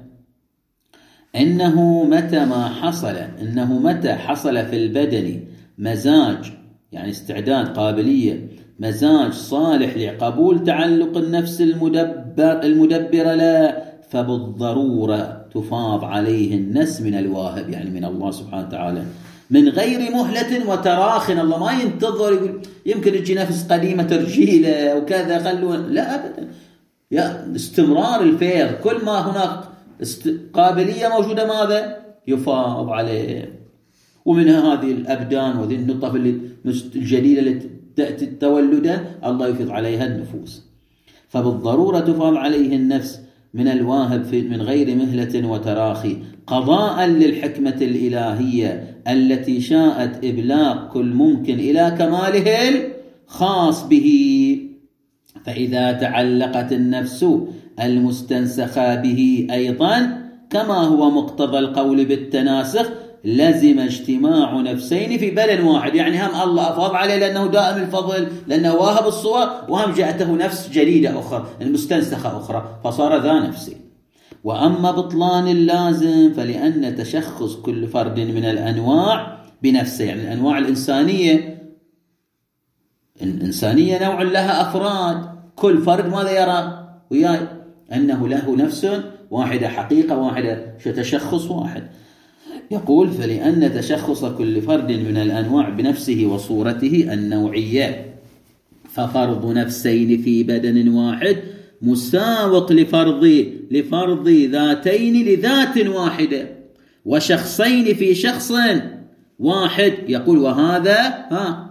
إنه متى ما حصل إنه متى حصل في البدن مزاج، يعني استعداد قابلية مزاج صالح لقبول تعلق النفس المدبر المدبر لا، فبالضرورة تفاض عليه النس من الواهب، يعني من الله سبحانه وتعالى، من غير مهلة وتراخ. الله ما ينتظر يقول يمكن تجي نفس قديمة ترجيله وكذا خلوا، لا أبدا. يا استمرار الفيض، كل ما هناك قابلية موجودة ماذا؟ يفاض عليه. ومنها هذه الأبدان وهذه النطف الجديدة التي تأتي تولدا الله يفيض عليها النفوس، فبالضرورة تفاض عليه النفس من الواهب من غير مهلة وتراخي، قضاء للحكمة الإلهية التي شاءت إبلاغ كل ممكن إلى كماله الخاص به. فإذا تعلقت النفس المستنسخة به أيضا كما هو مقتضى القول بالتناسخ لزم اجتماع نفسين في بدن واحد. يعني هم الله أفاض عليه لأنه دائم الفضل، لأنه واهب الصور، وهم جاءته نفس جديدة أخرى المستنسخة أخرى، فصار ذا نفسين. وأما بطلان اللازم فلأن تشخص كل فرد من الأنواع بنفسه، يعني الأنواع الإنسانية الإنسانية نوع لها أفراد، كل فرد ماذا يرى وياي؟ أنه له نفس واحدة، حقيقة واحدة، تشخص واحد. يقول فلأن تشخص كل فرد من الأنواع بنفسه وصورته النوعية، ففرض نفسين في بدن واحد مساوق لفرض لفرض ذاتين لذات واحدة، وشخصين في شخص واحد. يقول وهذا ها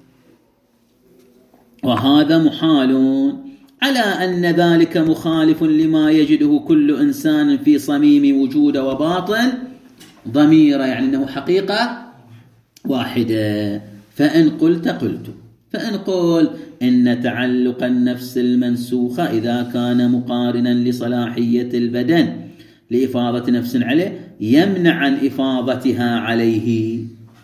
وهذا محال، على أن ذلك مخالف لما يجده كل إنسان في صميم وجود وباطن ضميرة، يعني أنه حقيقة واحدة. فإن قلت قلت فإن قل إن تعلق النفس المنسوخة إذا كان مقارنا لصلاحية البدن لإفاضة نفس عليه يمنع عن إفاضتها عليه.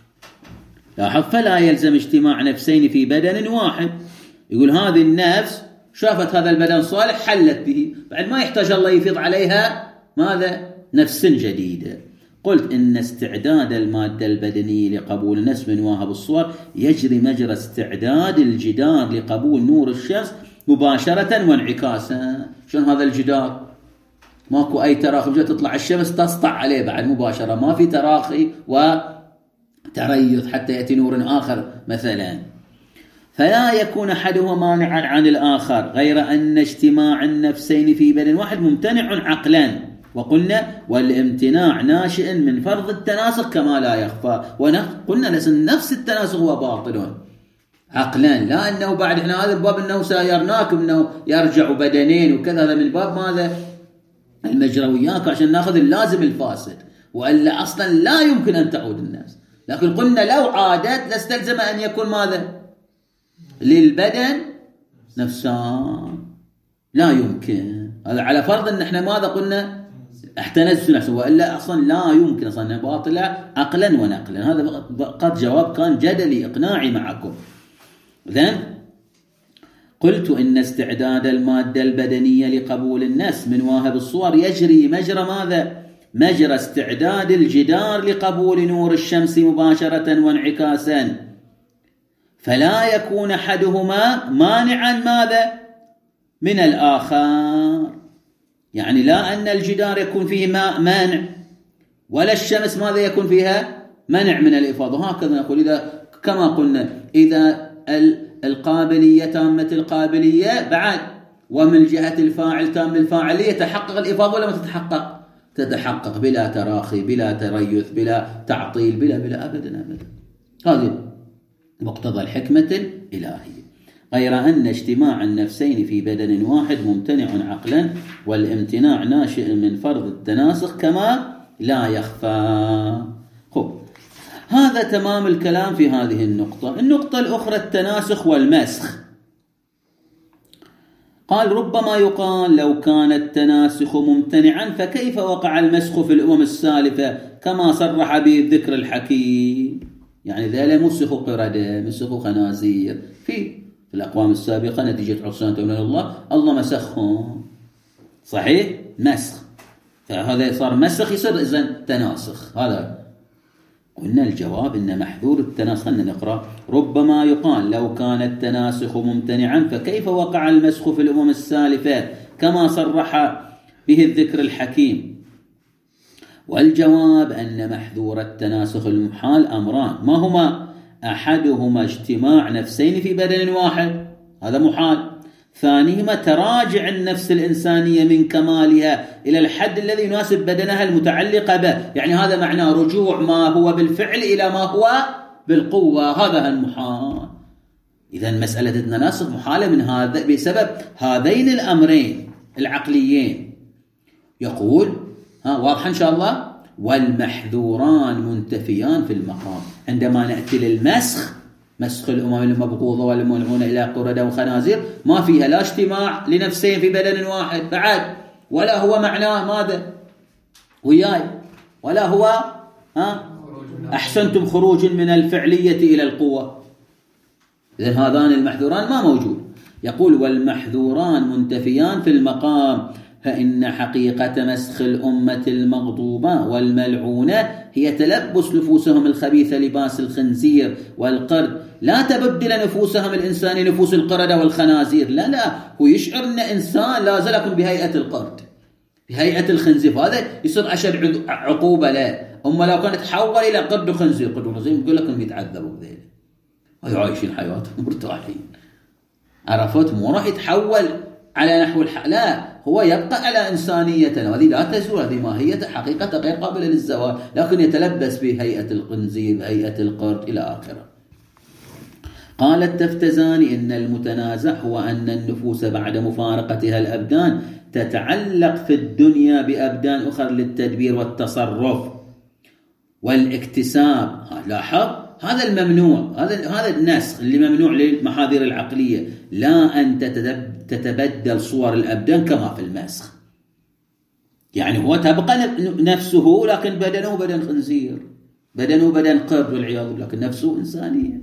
لاحظ فلا يلزم اجتماع نفسين في بدن واحد. يقول هذه النفس شافت هذا البدن صالح حلت به، بعد ما يحتاج الله يفيض عليها ماذا؟ نفس جديدة. قلت إن استعداد المادة البدنية لقبول النفس من واهب الصور يجري مجرى استعداد الجدار لقبول نور الشمس مباشرة وانعكاسا. شلون هذا الجدار؟ ماكو أي تراخي، جاء تطلع الشمس تسطع عليه بعد مباشرة، ما في تراخي وتريث حتى يأتي نور آخر مثلا. فلا يكون أحدهما مانعا عن الآخر، غير أن اجتماع النفسين في بدن واحد ممتنع عقلا. وقلنا والامتناع ناشئ من فرض التناسق كما لا يخفى. وقلنا نفس التناسق هو باطل عقلا، لا أنه بعد احنا هذا الباب أنه سيرناكم أنه يرجع بدنين وكذا، هذا من باب ماذا؟ المجرويات، عشان ناخذ اللازم الفاسد، وإلا أصلا لا يمكن أن تعود النفس. لكن قلنا لو عادت لاستلزم أن يكون ماذا؟ للبدن نفسان، لا يمكن. هذا على فرض أن احنا ماذا قلنا؟ احتنزت نفسه، وإلا أصلا لا يمكن أصلا باطلة عقلا ونقلا. هذا قد جواب كان جدلي إقناعي معكم. إذن قلت إن استعداد المادة البدنية لقبول النفس من واهب الصور يجري مجرى ماذا؟ مجرى استعداد الجدار لقبول نور الشمس مباشرة وانعكاسا، فلا يكون أحدهما مانعا ماذا؟ من الآخر. يعني لا أن الجدار يكون فيه مانع، ولا الشمس ماذا يكون فيها؟ منع من الإفاضة. هكذا نقول إذا كما قلنا إذا القابلية تامة القابلية بعد، ومن جهة الفاعل تام الفاعلية، تحقق الإفاضة ولا ما تتحقق؟ تتحقق بلا تراخي، بلا تريث، بلا تعطيل، بلا بلا أبدا أبدا. هذه مقتضى الحكمة الإلهية. غير أن اجتماع النفسين في بدن واحد ممتنع عقلا، والامتناع ناشئ من فرض التناسخ كما لا يخفى. خب، هذا تمام الكلام في هذه النقطة. النقطة الأخرى التناسخ والمسخ. قال ربما يقال لو كان التناسخ ممتنعا فكيف وقع المسخ في الأمم السالفة كما صرح به الذكر الحكيم؟ يعني ذلك مسخوا قردة، مسخوا خنازير في في الأقوام السابقة نتيجة عصيان من الله، الله مسخهم. صحيح؟ مسخ. فهذا صار مسخ يصير إذن تناسخ. هذا قلنا الجواب إن محذور التناسخ. نقرأ ربما يقال لو كان التناسخ ممتنعا فكيف وقع المسخ في الأمم السالفة كما صرح به الذكر الحكيم؟ والجواب أن محذور التناسخ المحال أمران، ما هما؟ أحدهما اجتماع نفسين في بدن واحد، هذا محال. ثانيهما تراجع النفس الإنسانية من كمالها إلى الحد الذي يناسب بدنها المتعلقة به، يعني هذا معناه رجوع ما هو بالفعل إلى ما هو بالقوة، هذا المحال. إذن مسألة التناسخ محالة من هذا بسبب هذين الأمرين العقليين. يقول ها واضح إن شاء الله. والمحذوران منتفيان في المقام. عندما نأتي للمسخ، مسخ الأمم المبغوضة والملعونة إلى قردة وخنازير، ما فيها لا اجتماع لنفسين في بدن واحد بعد، ولا هو معناه ماذا وياي، ولا هو ها أحسنتم خروج من الفعلية إلى القوة. إذن هذان المحذوران ما موجود. يقول والمحذوران منتفيان في المقام، فإن حقيقة مسخ الأمة المغضوبة والملعونة هي تلبس نفوسهم الخبيثة لباس الخنزير والقرد، لا تبدل نفوسهم الإنسان نفوس القردة والخنازير. لا لا، هو يشعر أن إنسان لا زال يكون بهيئة القرد بهيئة الخنزير، هذا يصير أشد عقوبة له. أما لو كانت تحول إلى قرد وخنزير، قرد وخنزير يقول لكم يتعذبوا بذلك ويعيشين حياتهم مرتاحين. عرفت؟ مو راح يتحول على نحو الح... لا، هو يبقى على إنسانيته، وهذه لا تزول، هذه ماهية حقيقة غير قابلة للزوال، لكن يتلبس بهيئة الخنزير بهيئة القرد إلى آخره. قال التفتزاني إن المتنازع هو أن النفوس بعد مفارقتها الأبدان تتعلق في الدنيا بأبدان أخرى للتدبير والتصرف والاكتساب. لاحظ هذا الممنوع، هذا هذا النسخ اللي ممنوع للمحاذير العقلية، لا أن تتبدل صور الأبدان كما في المسخ. يعني هو تبقى نفسه لكن بدنه بدن خنزير، بدنه بدن قرد والعياذ بالله، لكن نفسه إنسانية.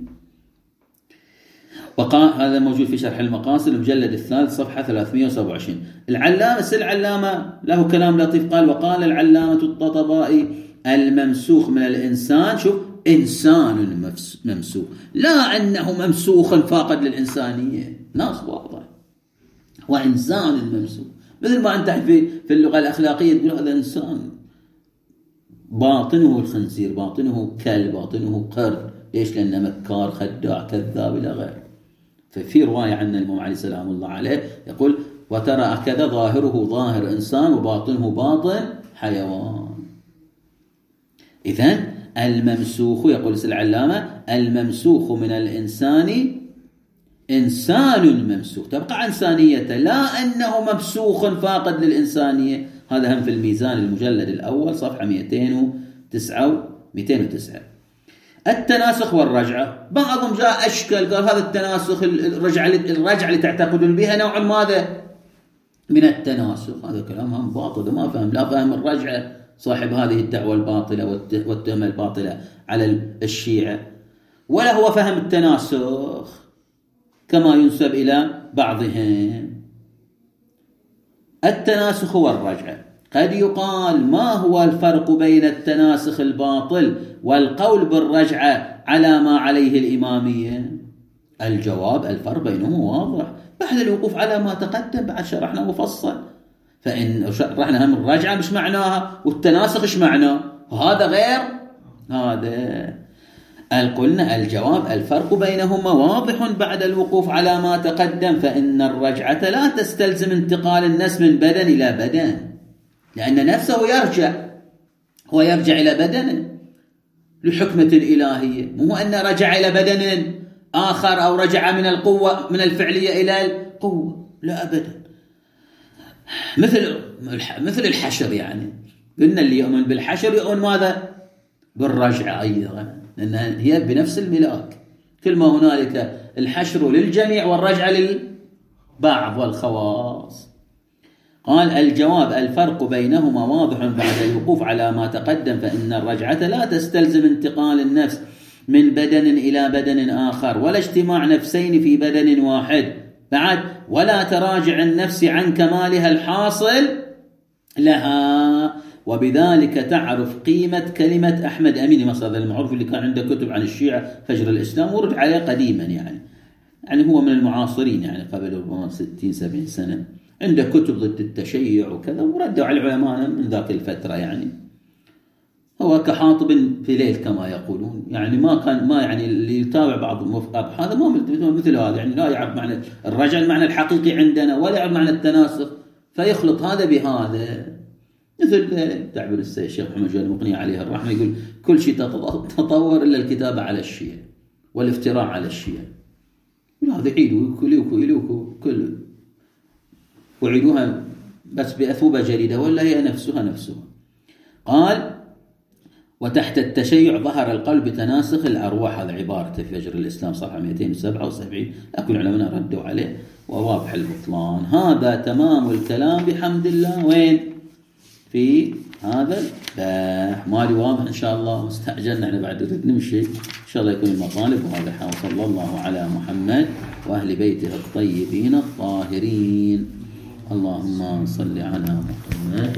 وقال هذا موجود في شرح المقاصد المجلد الثالث صفحة ثلاثمئة وسبعة وعشرين. العلامة سل العلامة له كلام لطيف، قال وقال العلامة الطبطبائي الممسوخ من الإنسان، شوف إنسان ممسوخ، لا أنه ممسوخ فاقد للإنسانية، ناس واضح، هو إنسان ممسوخ. مثل ما أنت في في اللغة الأخلاقية تقول هذا إنسان باطنه الخنزير، باطنه كلب، باطنه قرد. ليش؟ لأنه مكار خداع كذاب إلى غيره. ففي رواية عن الإمام علي سلام الله عليه يقول وترى كذا ظاهره ظاهر إنسان وباطنه باطن حيوان. إذن الممسوخ، يقول العلامة الممسوخ من الإنسان إنسان ممسوخ، تبقى إنسانيته، لا أنه ممسوخ فاقد للإنسانية. هذا هم في الميزان المجلد الأول صفحة مئتين وتسعة. التناسخ والرجعة، بعضهم جاء أشكل قال هذا التناسخ الرجعة الرجعة اللي تعتقدون بها نوع ماذا من التناسخ، هذا كلام هم باطل وما فهم، لا فهم الرجعة صاحب هذه الدعوة الباطلة والتهمة الباطلة على الشيعة، ولا هو فهم التناسخ كما ينسب إلى بعضهم. التناسخ والرجعة، قد يقال ما هو الفرق بين التناسخ الباطل والقول بالرجعة على ما عليه الإمامية؟ الجواب الفرق بينهما واضح بعد الوقوف على ما تقدم، بعد شرحنا مفصل. فإن شرحنا هم الرجعة مش معناها والتناسخ مش معناه، وهذا غير هذا. قلنا الجواب الفرق بينهما واضح بعد الوقوف على ما تقدم، فإن الرجعة لا تستلزم انتقال النفس من بدن إلى بدن، لأن نفسه يرجع، هو يرجع إلى بدن لحكمة الإلهية، مو أن رجع إلى بدن آخر أو رجع من القوة من الفعلية إلى القوة، لا أبدا. مثل مثل الحشر، يعني قلنا اللي يؤمن بالحشر يؤمن ماذا؟ بالرجعة أيضا، لأنها هي بنفس الملاك، كل ما هنالك الحشر للجميع والرجعة للبعض والخواص. قال الجواب الفرق بينهما واضح بعد الوقوف على ما تقدم، فإن الرجعة لا تستلزم انتقال النفس من بدن إلى بدن آخر، ولا اجتماع نفسين في بدن واحد، بعد ولا تراجع النفس عن كمالها الحاصل لها. وبذلك تعرف قيمة كلمة أحمد أمين مصدر المعروف اللي كان عنده كتب عن الشيعة فجر الإسلام ورد عليه قديما، يعني يعني هو من المعاصرين، يعني قبل ستين سبعين سنة عنده كتب ضد التشيع وكذا، وردوا على العلماء من ذاك الفترة. يعني هو كحاطب في ليل كما يقولون، يعني ما كان ما يعني اللي يتابع بعض المفقب هذا ما مثل هذا، يعني لا يعرف معنى الرجع المعنى الحقيقي عندنا، ولا يعرف معنى التناسخ، فيخلط هذا بهذا. مثل تعبير الشيخ محمد جواد المقني عليه الرحمة يقول كل شيء تطور إلا الكتابة على الشيعة والافتراء على الشيعة. هذا عيدوا كليوكو إليوكو كل وعيدوها بس بأثوبة جديدة ولا هي نفسها نفسها. قال وتحت التشيع ظهر القول بتناسخ الأرواح، هذا عبارة في فجر الإسلام صفحة مئتين وسبعة وسبعين، لكن العلماء ردوا عليه وواضح البطلان. هذا تمام الكلام بحمد الله. وين في هذا الباب. مالي واضح إن شاء الله، واستعجلنا احنا بعد نريد نمشي، إن شاء الله يكون المطالب واضحة. وصلى الله على محمد وأهل بيته الطيبين الطاهرين. اللهم صل على محمد.